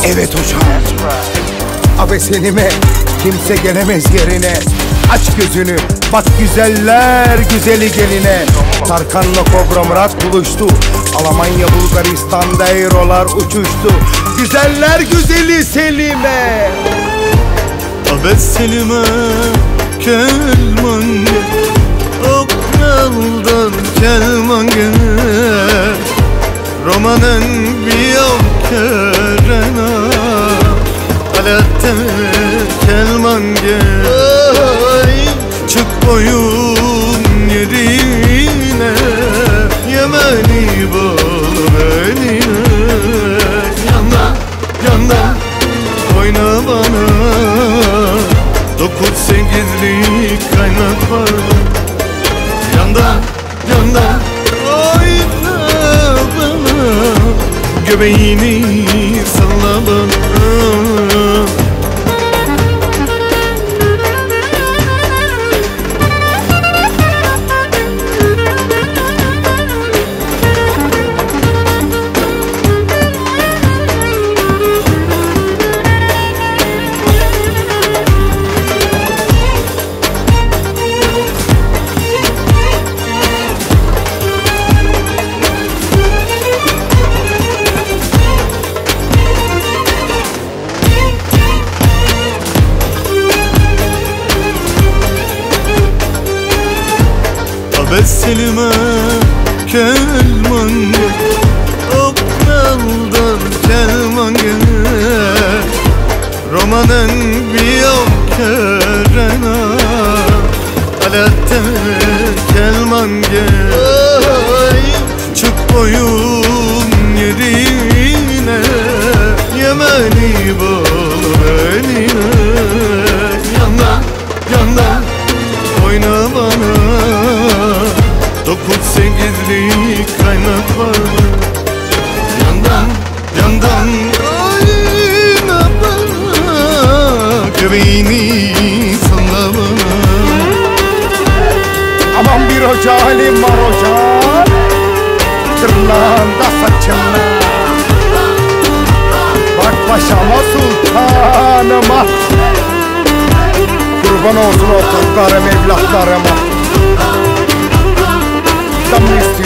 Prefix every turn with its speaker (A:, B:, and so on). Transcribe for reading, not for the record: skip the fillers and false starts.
A: Evet hocam. Abesenime kimse gelemez yerine. Aç gözünü bak güzeller güzeli geline. Tarkan'la Kobra Murat buluştu. Almanya Bulgaristan'da eurolar uçuştu. Güzeller güzeli Selime.
B: Abesenime kelmange Oknaldan kelmange Romanen biyam kerena Alette kelmange Çık boyun yerine Yemeni bol eline Yandan, yandan oyna bana 9-8'lik kaynak var Yandan, yandan oyna bana Göbeğini salla bana Abesenime kelmange Oknaldan kelmange Romanen biyam kerena Alette kelmange Çık boyun yerine Yemeni bol eline Yandan, yandan oyna bana 9-8'lik kaynak var Yandan, yandan oyna bana Göbeğini salla bana
A: Aman bir hoca halim var hocam. Tırnağında saçımla bak paşama sultanıma. Kurban olsun o kızlarım evlatlarıma. Tam